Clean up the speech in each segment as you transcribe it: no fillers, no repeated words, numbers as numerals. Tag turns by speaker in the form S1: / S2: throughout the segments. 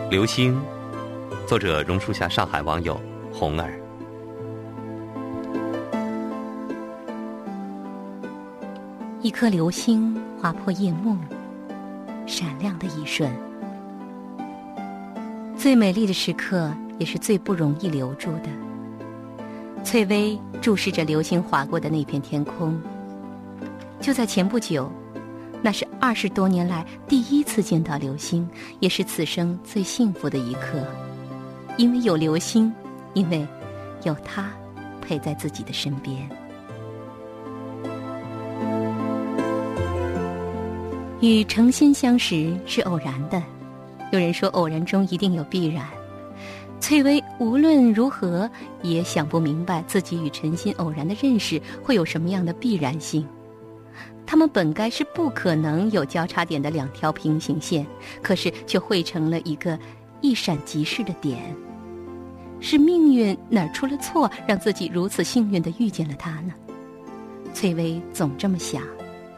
S1: 流星，作者榕树下上海网友红儿。
S2: 一颗流星划破夜幕，闪亮的一瞬。最美丽的时刻，也是最不容易留住的。翠微注视着流星划过的那片天空。就在前不久，那是20多年来第一次见到流星，也是此生最幸福的一刻。因为有流星，因为有他陪在自己的身边。与程心相识是偶然的，有人说偶然中一定有必然。翠微无论如何也想不明白自己与陈心偶然的认识会有什么样的必然性。他们本该是不可能有交叉点的两条平行线，可是却汇成了一个一闪即逝的点。是命运哪儿出了错，让自己如此幸运地遇见了他呢？翠微总这么想。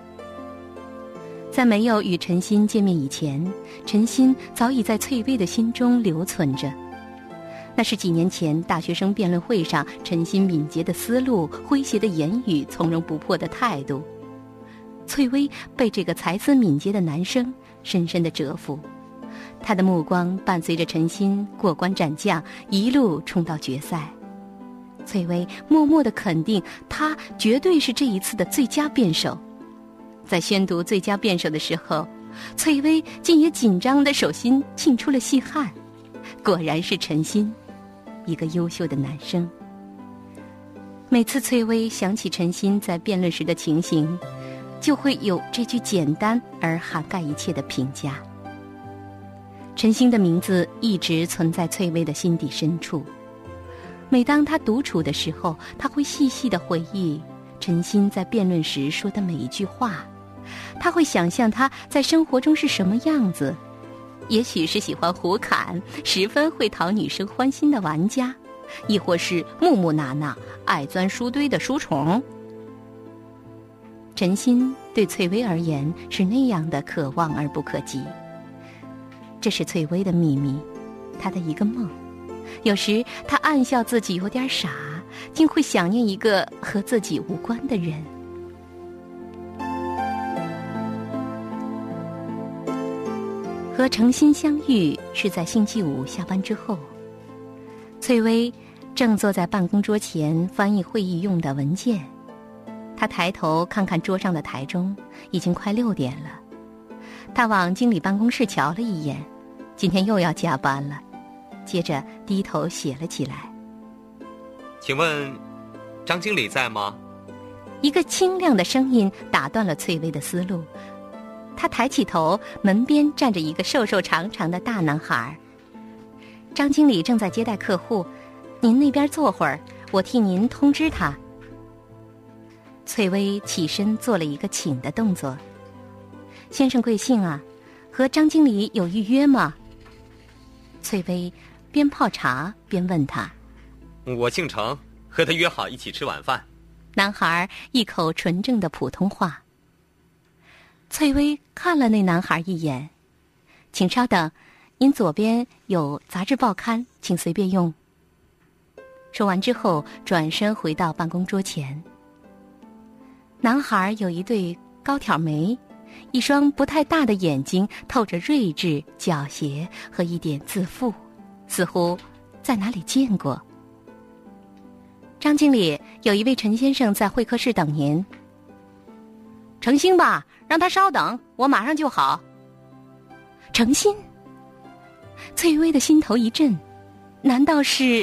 S2: 在没有与陈心见面以前，陈心早已在翠微的心中留存着。那是几年前大学生辩论会上，陈心敏捷的思路、诙谐的言语、从容不迫的态度。翠微被这个才思敏捷的男生深深地折服，他的目光伴随着陈心过关斩将，一路冲到决赛。翠微默默地肯定，他绝对是这一次的最佳辩手。在宣读最佳辩手的时候，翠微竟也紧张的手心沁出了细汗。果然是陈心，一个优秀的男生。每次翠微想起陈心在辩论时的情形，就会有这句简单而涵盖一切的评价。陈心的名字一直存在翠微的心底深处。每当他独处的时候，他会细细地回忆陈心在辩论时说的每一句话。他会想象他在生活中是什么样子，也许是喜欢胡侃，十分会讨女生欢心的玩家，亦或是木木讷讷，爱钻书堆的书虫。陈心对翠微而言是那样的可望而不可及。这是翠微的秘密，她的一个梦。有时她暗笑自己有点傻，竟会想念一个和自己无关的人。和程心相遇是在星期五下班之后，翠微正坐在办公桌前翻译会议用的文件。她抬头看看桌上的台钟，已经快6点了。她往经理办公室瞧了一眼，今天又要加班了。接着低头写了起来。
S1: 请问张经理在吗？
S2: 一个清亮的声音打断了翠微的思路。他抬起头，门边站着一个瘦瘦长长的大男孩。张经理正在接待客户，您那边坐会儿，我替您通知他。翠微起身做了一个请的动作。先生贵姓啊？和张经理有预约吗？翠微边泡茶边问他。
S1: 我姓程，和他约好一起吃晚饭。
S2: 男孩一口纯正的普通话。翠微看了那男孩一眼，请稍等，您左边有杂志报刊，请随便用。说完之后，转身回到办公桌前。男孩有一对高挑眉，一双不太大的眼睛，透着睿智、狡黠和一点自负，似乎在哪里见过。张经理，有一位陈先生在会客室等您。程心吧，让他稍等，我马上就好。程心，翠微的心头一震，难道是？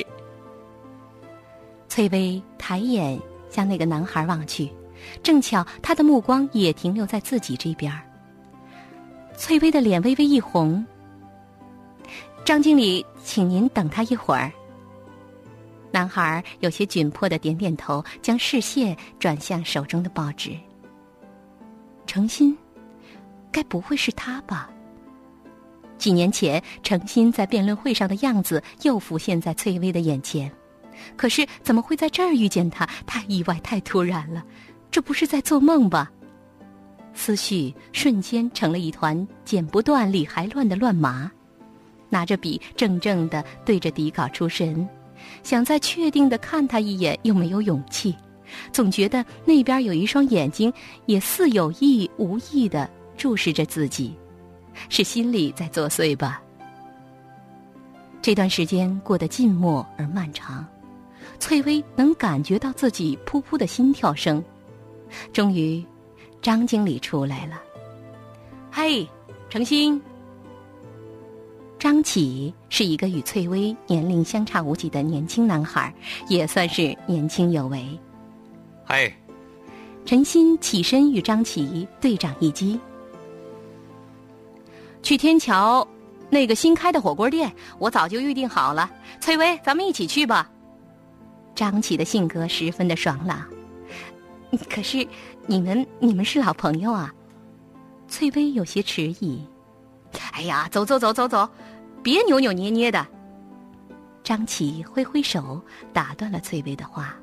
S2: 翠微抬眼向那个男孩望去，正巧他的目光也停留在自己这边。翠微的脸微微一红。张经理，请您等他一会儿。男孩有些窘迫地点点头，将视线转向手中的报纸。程心，该不会是他吧？几年前程心在辩论会上的样子又浮现在翠微的眼前，可是怎么会在这儿遇见他？太意外，太突然了，这不是在做梦吧？思绪瞬间成了一团剪不断理还乱的乱麻。 拿着笔怔怔地对着底稿出神，想再确定地看他一眼，又没有勇气，总觉得那边有一双眼睛也似有意无意地注视着自己，是心里在作祟吧。这段时间过得静默而漫长，翠微能感觉到自己噗噗的心跳声。终于张经理出来了。嘿，程心。张启是一个与翠微年龄相差无几的年轻男孩，也算是年轻有为。
S1: 嗨。
S2: 陈鑫起身与张启对掌一击。去天桥那个新开的火锅店，我早就预定好了，翠微，咱们一起去吧。张启的性格十分的爽朗。可是你们是老朋友啊。翠微有些迟疑。哎呀，走，别扭扭捏捏的。张启挥挥手打断了翠微的话。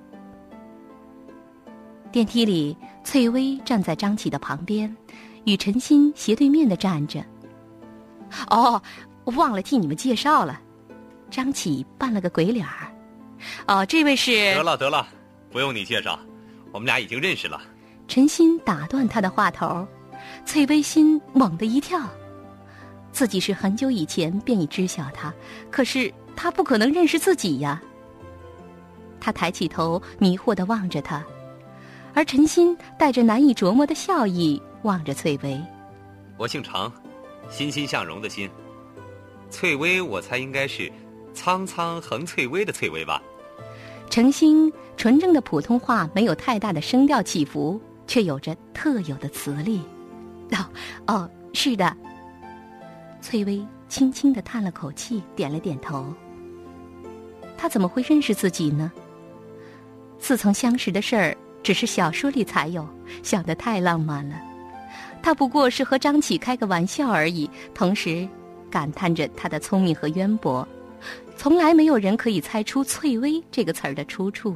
S2: 电梯里，翠微站在张启的旁边，与陈鑫斜对面的站着。哦，忘了替你们介绍了。张启扮了个鬼脸儿。哦，这位是……
S1: 得了，不用你介绍，我们俩已经认识了。
S2: 陈鑫打断他的话头，翠微心猛地一跳。自己是很久以前便已知晓他，可是他不可能认识自己呀。他抬起头，迷惑地望着他，而陈鑫带着难以琢磨的笑意望着翠微。
S1: 我姓常，欣欣向荣的欣。翠微我猜应该是苍苍横翠微的翠微吧。
S2: 程鑫纯正的普通话没有太大的声调起伏，却有着特有的磁力。哦，是的。翠微轻轻地叹了口气，点了点头。他怎么会认识自己呢？似曾相识的事儿只是小说里才有，想得太浪漫了。他不过是和张启开个玩笑而已，同时感叹着他的聪明和渊博。从来没有人可以猜出翠微这个词儿的出处。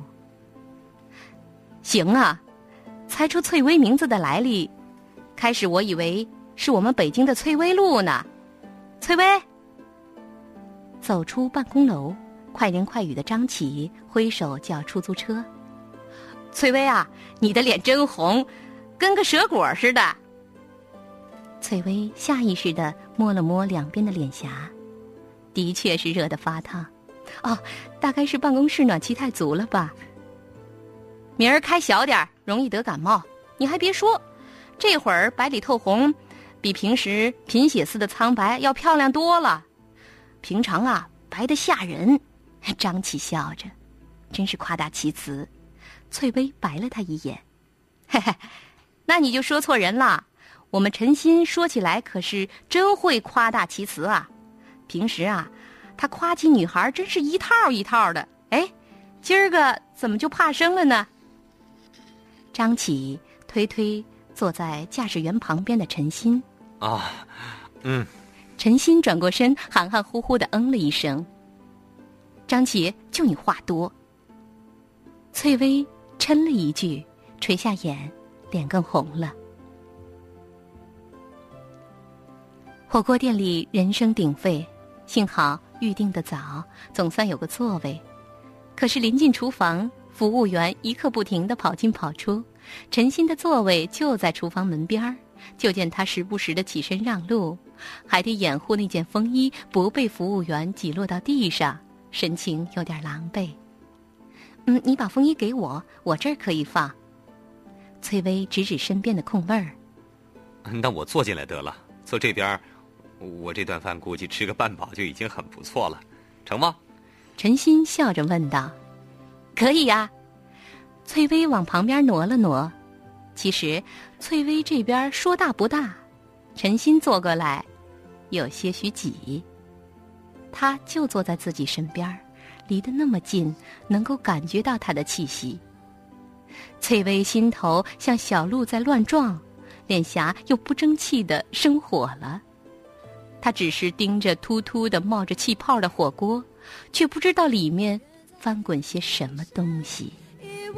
S2: 行啊，猜出翠微名字的来历，开始我以为是我们北京的翠微路呢。翠微。走出办公楼，快言快语的张启挥手叫出租车。翠微啊，你的脸真红，跟个蛇果似的。翠微下意识地摸了摸两边的脸颊，的确是热得发烫。哦，大概是办公室暖气太足了吧。明儿开小点，容易得感冒。你还别说，这会儿白里透红，比平时贫血似的苍白要漂亮多了。平常啊，白得吓人。张启笑着，真是夸大其词。翠微白了他一眼。嘿嘿，那你就说错人了。我们陈鑫说起来可是真会夸大其词啊。平时啊，他夸起女孩真是一套一套的。哎，今儿个怎么就怕生了呢？张启推推坐在驾驶员旁边的陈鑫。陈鑫转过身，含含糊糊地嗯了一声。张启，就你话多。翠微嗔了一句，垂下眼，脸更红了。火锅店里人声鼎沸，幸好预定的早，总算有个座位。可是临近厨房，服务员一刻不停地跑进跑出，陈鑫的座位就在厨房门边儿，就见他时不时地起身让路，还得掩护那件风衣不被服务员挤落到地上，神情有点狼狈。你把风衣给我，我这儿可以放。翠微指指身边的空位儿。
S1: 那我坐进来得了，坐这边，我这顿饭估计吃个半饱就已经很不错了，成吗？
S2: 陈鑫笑着问道。可以呀。翠微往旁边挪了挪。其实翠微这边说大不大，陈鑫坐过来有些许挤。他就坐在自己身边，离得那么近，能够感觉到他的气息。翠微心头像小鹿在乱撞，脸颊又不争气地生火了。他只是盯着突突地冒着气泡的火锅，却不知道里面翻滚些什么东西。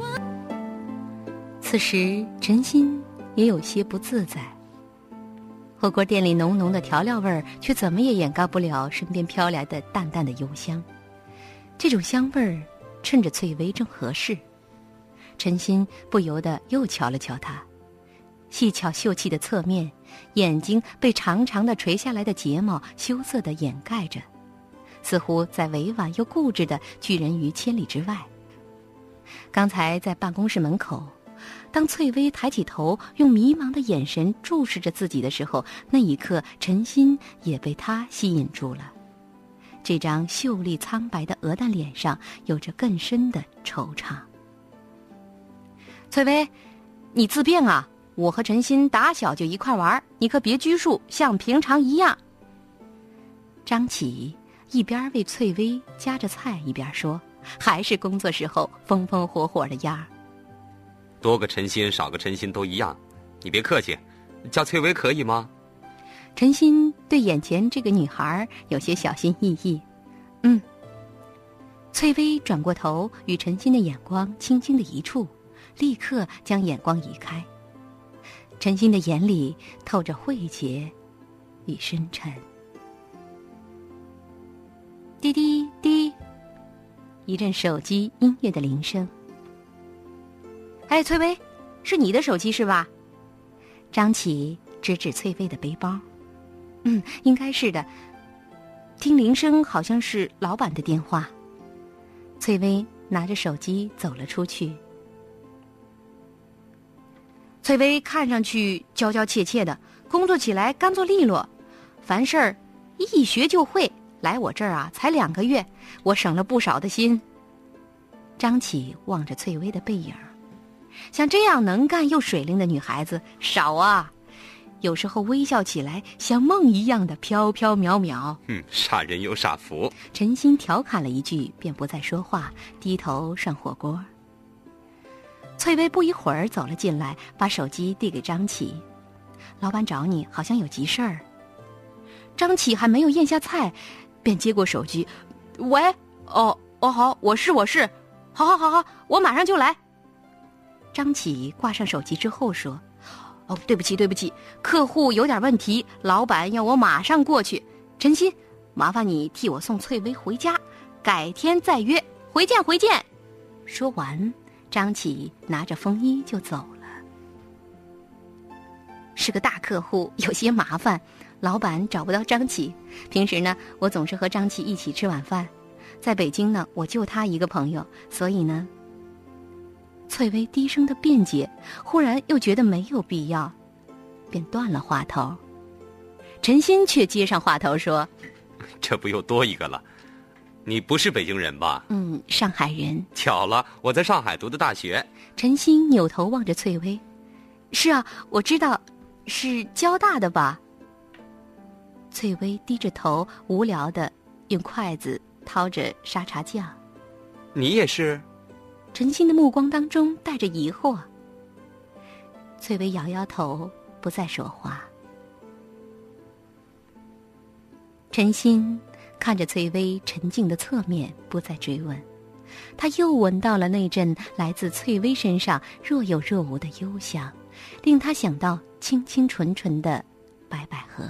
S2: 此时陈鑫也有些不自在。 火锅店里浓浓的调料味儿，却怎么也掩盖不了身边飘来的淡淡的油香。这种香味儿趁着翠微正合适，陈鑫不由得又瞧了瞧她，细巧秀气的侧面，眼睛被长长的垂下来的睫毛羞涩地掩盖着，似乎在委婉又固执地拒人于千里之外。刚才在办公室门口，当翠微抬起头用迷茫的眼神注视着自己的时候，那一刻陈鑫也被她吸引住了。这张秀丽苍白的鹅蛋脸上有着更深的惆怅。翠微，你自便啊，我和陈鑫打小就一块玩，你可别拘束，像平常一样。张启一边为翠微夹着菜一边说，还是工作时候风风火火的样儿。
S1: 多个陈鑫少个陈鑫都一样，你别客气，叫翠微可以吗？
S2: 陈鑫对眼前这个女孩有些小心翼翼。翠微转过头，与陈鑫的眼光轻轻的一触，立刻将眼光移开。陈鑫的眼里透着慧洁与深沉。滴滴滴，一阵手机音乐的铃声。哎，翠微，是你的手机是吧？张启指指翠微的背包。应该是的。听铃声好像是老板的电话。翠微拿着手机走了出去。翠微看上去娇娇怯怯的，工作起来干脆利落，凡事儿一学就会。来我这儿啊，才2个月，我省了不少的心。张启望着翠微的背影，像这样能干又水灵的女孩子少啊。有时候微笑起来像梦一样的飘飘渺渺。
S1: 傻人有傻福。
S2: 陈鑫调侃了一句，便不再说话，低头涮火锅。翠微不一会儿走了进来，把手机递给张启。老板找你，好像有急事儿。张启还没有咽下菜，便接过手机。喂，好，我是，好，我马上就来。张启挂上手机之后说，对不起，客户有点问题，老板要我马上过去。陈鑫，麻烦你替我送翠微回家，改天再约。回见。说完，张启拿着风衣就走了。是个大客户，有些麻烦，老板找不到张启。平时呢，我总是和张启一起吃晚饭。在北京呢，我就他一个朋友，所以呢。翠微低声的辩解，忽然又觉得没有必要，便断了话头。陈鑫却接上话头说，
S1: 这不又多一个了。你不是北京人吧？
S2: 上海人。
S1: 巧了，我在上海读的大学。
S2: 陈鑫扭头望着翠微，是啊，我知道，是交大的吧？翠微低着头，无聊的用筷子掏着沙茶酱。
S1: 你也是？
S2: 陈鑫的目光当中带着疑惑。翠微摇摇头，不再说话。陈鑫看着翠微沉静的侧面，不再追问。他又闻到了那阵来自翠微身上若有若无的幽香，令他想到清清纯纯的白百合。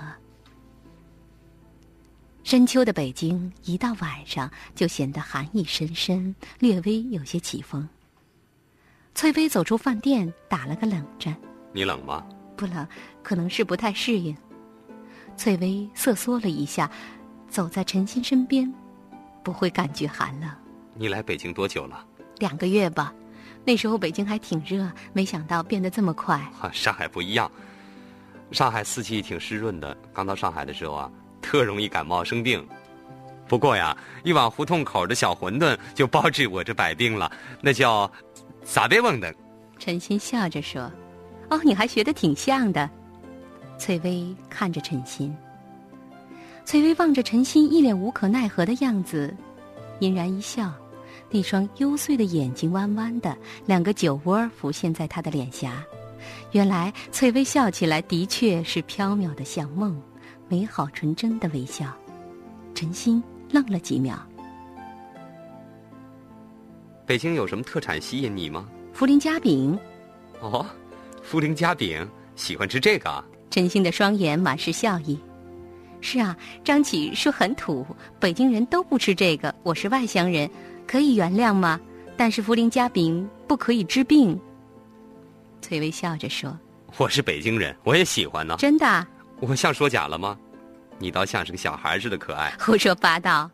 S2: 深秋的北京，一到晚上就显得寒意深深，略微有些起风。翠微走出饭店，打了个冷战。
S1: 你冷吗？
S2: 不冷，可能是不太适应。翠微瑟缩了一下，走在陈鑫身边，不会感觉寒冷。
S1: 你来北京多久了
S2: ？2个月吧。那时候北京还挺热，没想到变得这么快。
S1: 上海不一样，上海四季挺湿润的。刚到上海的时候啊，特容易感冒生病。不过呀，一碗胡同口的小馄饨就包治我这百病了，那叫撒贝翁的。
S2: 陈鑫笑着说，你还学得挺像的。翠微看着陈鑫。翠微望着陈鑫一脸无可奈何的样子，嫣然一笑，那双幽邃的眼睛弯弯的，2个酒窝浮现在她的脸颊。原来翠微笑起来的确是飘渺的像梦，美好纯真的微笑。陈鑫愣了几秒。
S1: 北京有什么特产吸引你吗？
S2: 涪陵夹饼。
S1: 涪陵夹饼，喜欢吃这个啊？
S2: 陈鑫的双眼满是笑意。是啊，张启说很土，北京人都不吃这个，我是外乡人，可以原谅吗？但是茯苓夹饼不可以治病。翠微笑着说，
S1: 我是北京人，我也喜欢呢。
S2: 真的？
S1: 我像说假了吗？你倒像是个小孩似的可爱。
S2: 胡说八道。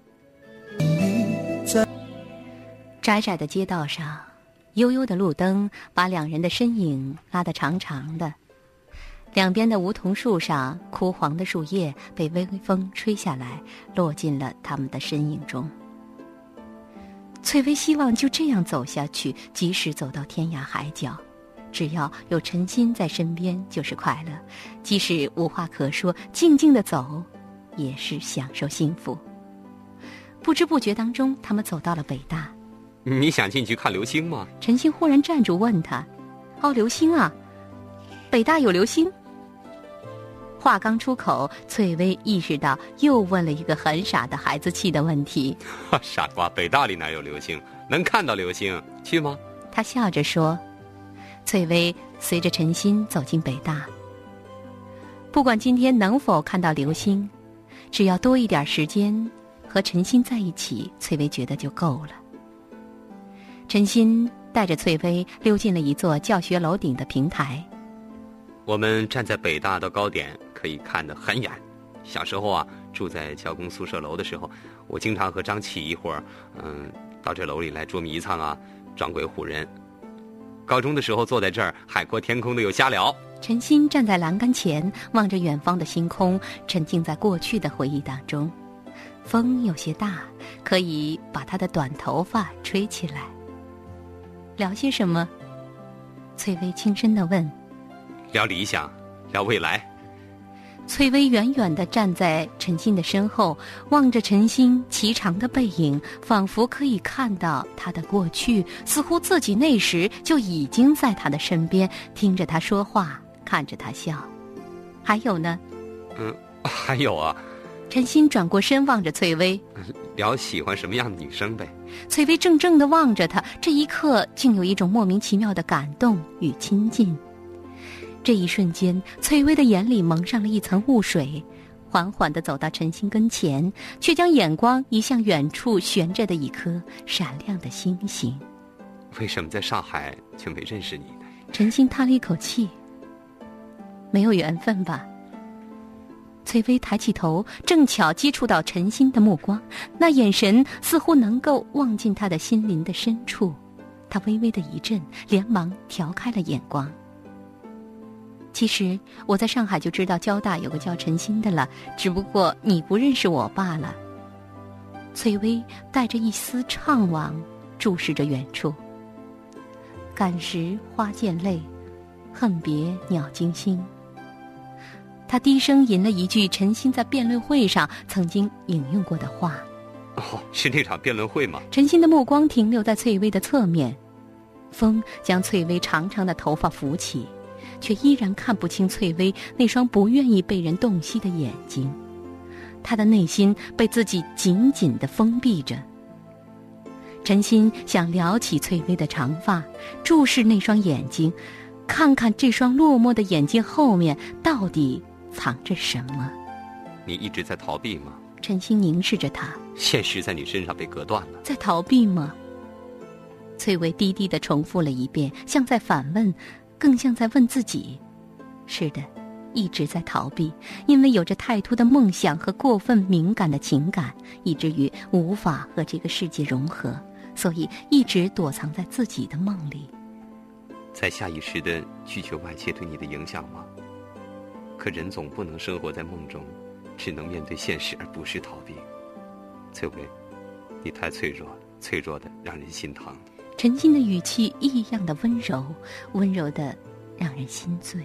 S2: 窄窄的街道上，悠悠的路灯把两人的身影拉得长长的，两边的梧桐树上枯黄的树叶被微风吹下来，落进了他们的身影中。翠微希望就这样走下去，即使走到天涯海角，只要有陈鑫在身边就是快乐，即使无话可说，静静地走也是享受幸福。不知不觉当中，他们走到了北大。
S1: 你想进去看流星吗？
S2: 陈鑫忽然站住问他，哦，流星啊，北大有流星？话刚出口，翠微意识到又问了一个很傻的孩子气的问题。
S1: 傻瓜，北大里哪有流星？能看到流星，去吗？
S2: 他笑着说。翠微随着陈鑫走进北大。不管今天能否看到流星，只要多一点时间和陈鑫在一起，翠微觉得就够了。陈鑫带着翠微溜进了一座教学楼顶的平台。
S1: 我们站在北大的高点，可以看得很远。小时候啊，住在教工宿舍楼的时候，我经常和张启一伙儿，到这楼里来捉迷藏啊，撞鬼唬人。高中的时候坐在这儿，海阔天空的有瞎聊。
S2: 陈鑫站在栏杆前，望着远方的星空，沉浸在过去的回忆当中。风有些大，可以把他的短头发吹起来。聊些什么？翠微轻声地问。
S1: 聊理想，聊未来。
S2: 翠微远远地站在陈鑫的身后，望着陈鑫颀长的背影，仿佛可以看到他的过去，似乎自己那时就已经在他的身边，听着他说话，看着他笑。还有呢？
S1: 还有啊。
S2: 陈鑫转过身望着翠微，
S1: 聊喜欢什么样的女生呗。
S2: 翠微怔怔地望着他，这一刻竟有一种莫名其妙的感动与亲近。这一瞬间，翠微的眼里蒙上了一层雾水，缓缓地走到陈鑫跟前，却将眼光移向远处悬着的一颗闪亮的星星。
S1: 为什么在上海就没认识你呢？
S2: 陈鑫叹了一口气，没有缘分吧。翠微抬起头，正巧接触到陈鑫的目光，那眼神似乎能够望进他的心灵的深处。他微微的一震，连忙调开了眼光。其实我在上海就知道交大有个叫陈鑫的了，只不过你不认识我罢了。翠微带着一丝怅惘注视着远处。感时花溅泪，恨别鸟惊心。他低声吟了一句陈鑫在辩论会上曾经引用过的话。
S1: 哦，是那场辩论会吗？
S2: 陈鑫的目光停留在翠微的侧面，风将翠微长长的头发拂起，却依然看不清翠微那双不愿意被人洞悉的眼睛。他的内心被自己紧紧地封闭着。陈鑫想撩起翠微的长发，注视那双眼睛，看看这双落寞的眼睛后面到底藏着什么。
S1: 你一直在逃避吗？
S2: 陈鑫凝视着他。
S1: 现实在你身上被隔断了。
S2: 在逃避吗？翠微低低地重复了一遍，像在反问，更像在问自己。是的，一直在逃避，因为有着太多的梦想和过分敏感的情感，以至于无法和这个世界融合，所以一直躲藏在自己的梦里。
S1: 在下意识地拒绝外界对你的影响吗？可人总不能生活在梦中，只能面对现实而不是逃避。翠微，你太脆弱了，脆弱的让人心疼。
S2: 陈鑫的语气异样的温柔，温柔的让人心醉。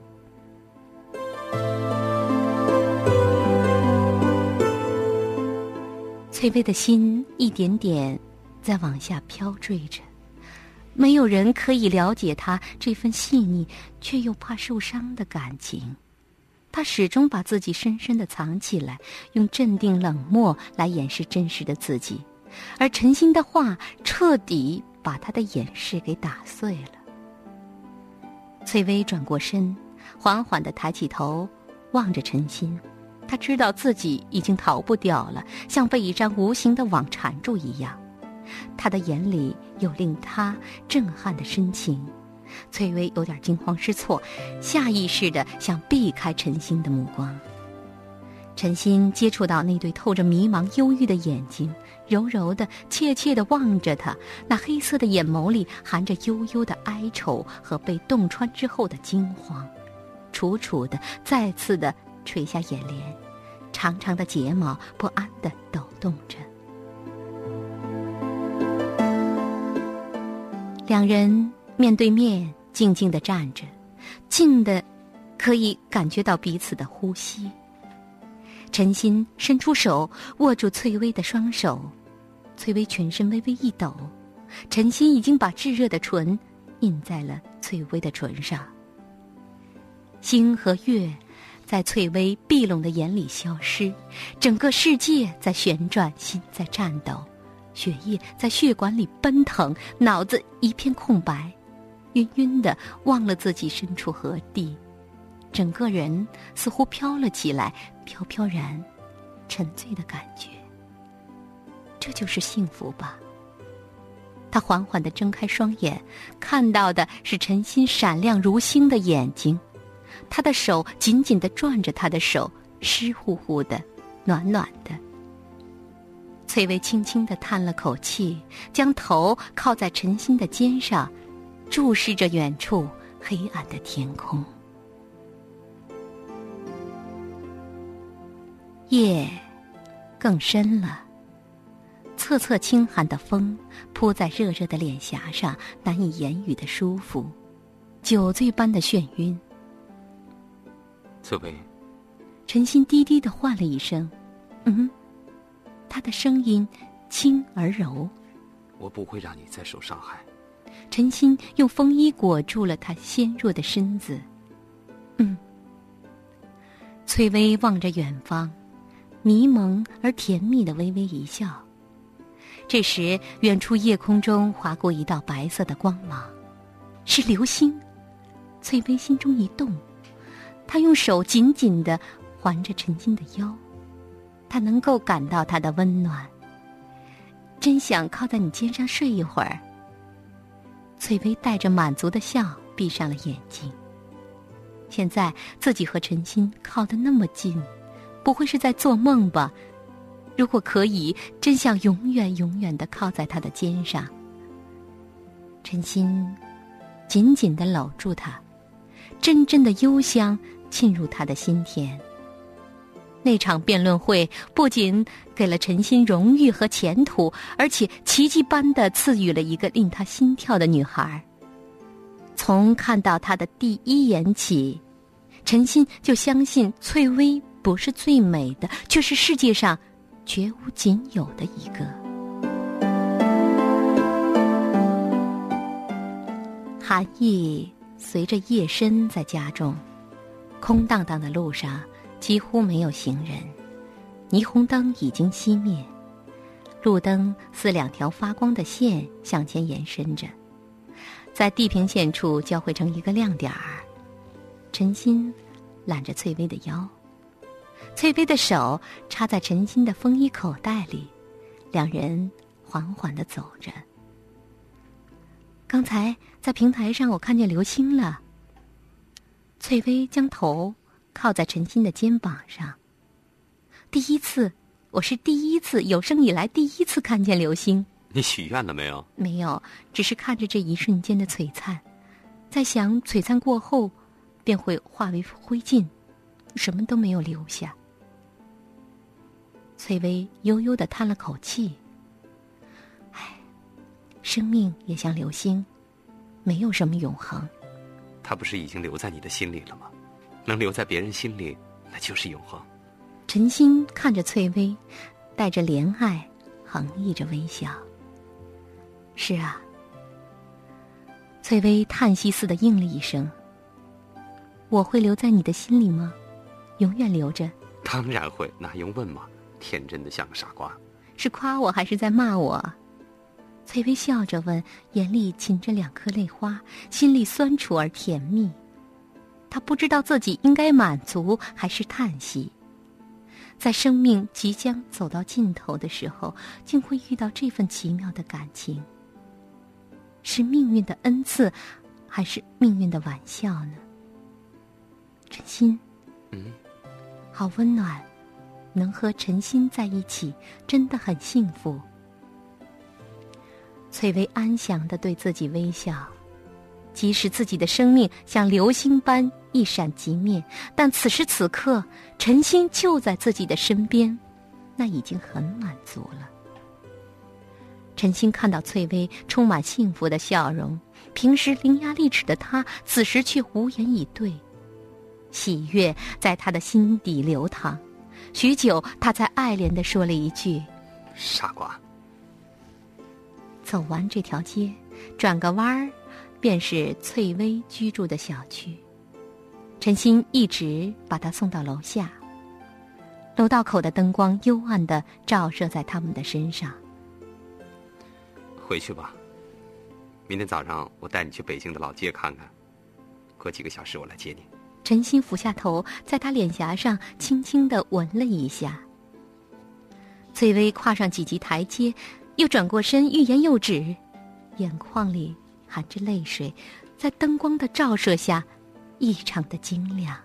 S2: 翠微的心一点点在往下飘坠着，没有人可以了解她这份细腻却又怕受伤的感情。她始终把自己深深地藏起来，用镇定冷漠来掩饰真实的自己，而陈鑫的话彻底把她的掩饰给打碎了。翠微转过身， 缓缓地抬起头，望着陈鑫。他知道自己已经逃不掉了，像被一张无形的网缠住一样。他的眼里有令他震撼的深情。翠微有点惊慌失措，下意识地想避开陈鑫的目光。陈鑫接触到那对透着迷茫忧郁的眼睛，柔柔地怯怯地望着他，那黑色的眼眸里含着悠悠的哀愁和被洞穿之后的惊慌。楚楚地再次地垂下眼帘，长长的睫毛不安地抖动着。两人面对面静静地站着，静的可以感觉到彼此的呼吸。陈鑫伸出手握住翠微的双手，翠微全身微微一抖，陈鑫已经把炙热的唇印在了翠微的唇上。星和月在翠微闭拢的眼里消失，整个世界在旋转，心在颤抖，血液在血管里奔腾，脑子一片空白，晕晕的忘了自己身处何地，整个人似乎飘了起来，飘飘然沉醉的感觉。这就是幸福吧。他缓缓地睁开双眼，看到的是陈鑫闪亮如星的眼睛，他的手紧紧地攥着他的手，湿乎乎的，暖暖的。翠微轻轻地叹了口气，将头靠在陈鑫的肩上，注视着远处黑暗的天空。夜更深了，侧侧清寒的风扑在热热的脸颊上，难以言语的舒服，酒醉般的眩晕。
S1: 翠微，
S2: 陈鑫低低地唤了一声，他的声音轻而柔。
S1: 我不会让你再受伤害。
S2: 陈鑫用风衣裹住了他纤弱的身子。翠微望着远方，迷蒙而甜蜜的微微一笑。这时远处夜空中划过一道白色的光芒，是流星。翠微心中一动，她用手紧紧地环着陈鑫的腰，她能够感到他的温暖。真想靠在你肩上睡一会儿。翠微带着满足的笑闭上了眼睛。现在自己和陈鑫靠得那么近，不会是在做梦吧？如果可以，真想永远永远地靠在他的肩上。陈鑫紧紧地搂住他，阵阵的幽香沁入他的心田。那场辩论会不仅给了陈鑫荣誉和前途，而且奇迹般地赐予了一个令他心跳的女孩。从看到她的第一眼起，陈鑫就相信翠微不是最美的，却是世界上绝无仅有的一个。寒意随着夜深在加重，空荡荡的路上几乎没有行人，霓虹灯已经熄灭，路灯似两条发光的线向前延伸着，在地平线处交汇成一个亮点儿。陈鑫揽着翠微的腰，翠微的手插在陈鑫的风衣口袋里，两人缓缓地走着。刚才在平台上我看见流星了。翠微将头靠在陈鑫的肩膀上。我是第一次，有生以来第一次看见流星。
S1: 你许愿了没有？
S2: 没有，只是看着这一瞬间的璀璨，在想璀璨过后便会化为灰烬，什么都没有留下。翠微悠悠地叹了口气，生命也像流星，没有什么永恒。
S1: 它不是已经留在你的心里了吗？能留在别人心里，那就是永恒。
S2: 陈鑫看着翠微，带着怜爱，横溢着微笑。是啊。翠微叹息似的应了一声。我会留在你的心里吗？永远留着？
S1: 当然会，那用问吗？天真的像个傻瓜。
S2: 是夸我还是在骂我？翠微笑着问，眼里噙着两颗泪花，心里酸楚而甜蜜。 他不知道自己应该满足还是叹息。在生命即将走到尽头的时候，竟会遇到这份奇妙的感情，是命运的恩赐，还是命运的玩笑呢？陈鑫，好温暖，能和陈鑫在一起，真的很幸福。翠微安详地对自己微笑，即使自己的生命像流星般一闪即灭，但此时此刻，陈鑫就在自己的身边，那已经很满足了。陈鑫看到翠微充满幸福的笑容，平时伶牙俐齿的他，此时却无言以对。喜悦在他的心底流淌，许久，他才爱怜地说了一句：“
S1: 傻瓜。”
S2: 走完这条街，转个弯儿，便是翠微居住的小区。陈鑫一直把他送到楼下，楼道口的灯光幽暗地照射在他们的身上。
S1: 回去吧，明天早上我带你去北京的老街看看，过几个小时我来接你。
S2: 陈鑫俯下头，在他脸颊上轻轻地吻了一下。翠微跨上几级台阶，又转过身，欲言又止，眼眶里含着泪水，在灯光的照射下异常的晶亮。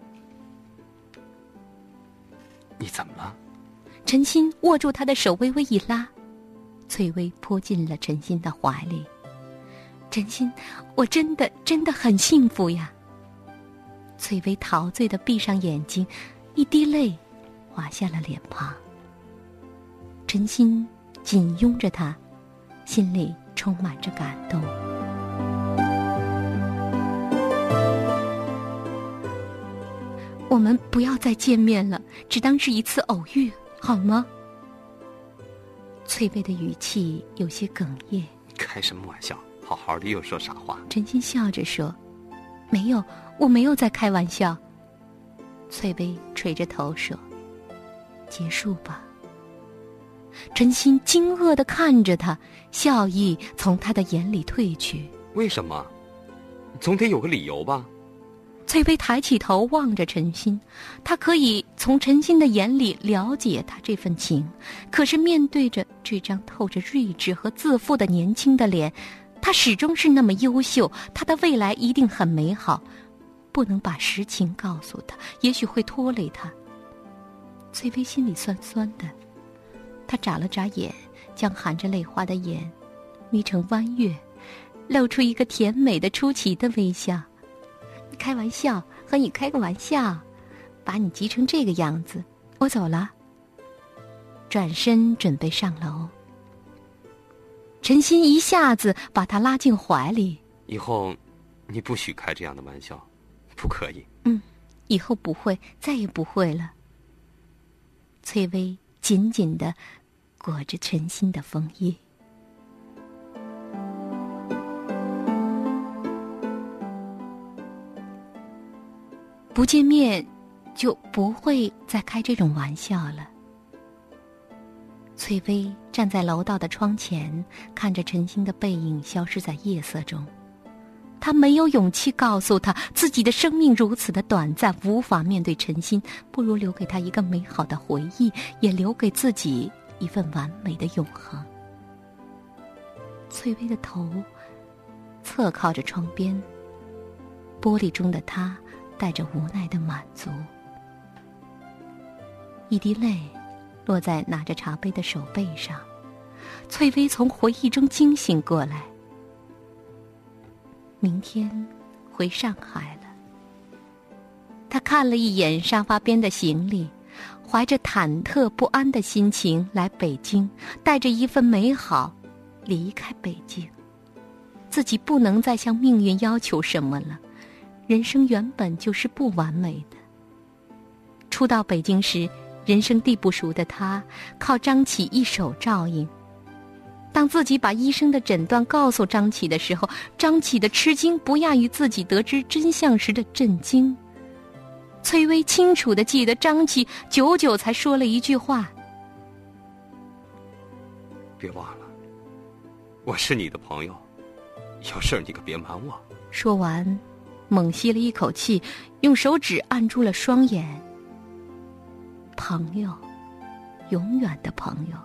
S1: 你怎么了？
S2: 陈鑫握住他的手微微一拉，翠微扑进了陈鑫的怀里。陈鑫，我真的很幸福呀。翠微陶醉地闭上眼睛，一滴泪滑下了脸庞。陈鑫紧拥着她，心里充满着感动。我们不要再见面了，只当是一次偶遇，好吗？翠微的语气有些哽咽。
S1: 开什么玩笑，好好的又说傻话。
S2: 陈鑫笑着说：“没有，我没有在开玩笑。”翠微垂着头说：“结束吧。”陈鑫惊愕地看着他，笑意从他的眼里褪去。
S1: 为什么？总得有个理由吧？
S2: 翠微抬起头望着陈鑫，他可以从陈鑫的眼里了解他这份情，可是面对着这张透着睿智和自负的年轻的脸，他始终是那么优秀，他的未来一定很美好，不能把实情告诉他，也许会拖累他。翠微心里酸酸的，她眨了眨眼，将含着泪花的眼眯成弯月，露出一个甜美的出奇的微笑。开玩笑，和你开个玩笑，把你急成这个样子，我走了。转身准备上楼，陈鑫一下子把他拉进怀里。
S1: 以后你不许开这样的玩笑，不可以。
S2: 以后不会，再也不会了。翠微紧紧地裹着陈鑫的枫叶。不见面，就不会再开这种玩笑了。翠微站在楼道的窗前，看着陈鑫的背影消失在夜色中。她没有勇气告诉他，自己的生命如此的短暂，无法面对陈鑫，不如留给他一个美好的回忆，也留给自己一份完美的永恒。翠微的头侧靠着窗边，玻璃中的她带着无奈的满足。一滴泪落在拿着茶杯的手背上，翠微从回忆中惊醒过来。明天回上海了。她看了一眼沙发边的行李，怀着忐忑不安的心情来北京，带着一份美好离开北京。自己不能再向命运要求什么了，人生原本就是不完美的。初到北京时，人生地不熟的他，靠张启一手照应。当自己把医生的诊断告诉张启的时候，张启的吃惊不亚于自己得知真相时的震惊。崔微清楚地记得张启久久才说了一句话：
S1: 别忘了，我是你的朋友，有事你可别瞒我。
S2: 说完， 猛吸了一口气，用手指按住了双眼。朋友，永远的朋友。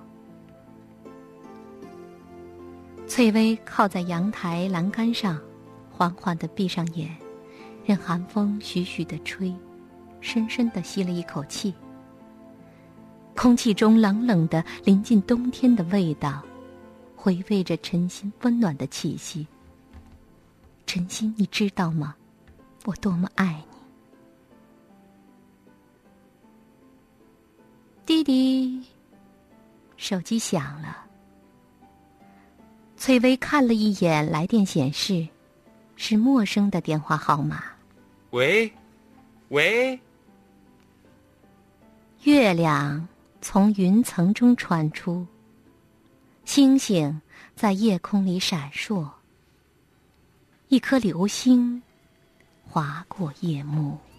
S2: 翠微靠在阳台栏杆上，缓缓地闭上眼，任寒风徐徐地吹，深深地吸了一口气。空气中冷冷的临近冬天的味道，回味着陈心温暖的气息。陈心，你知道吗？我多么爱你。滴滴，手机响了。翠微看了一眼来电显示，是陌生的电话号码。
S1: 喂，喂。
S2: 月亮从云层中传出，星星在夜空里闪烁，一颗流星划过夜幕。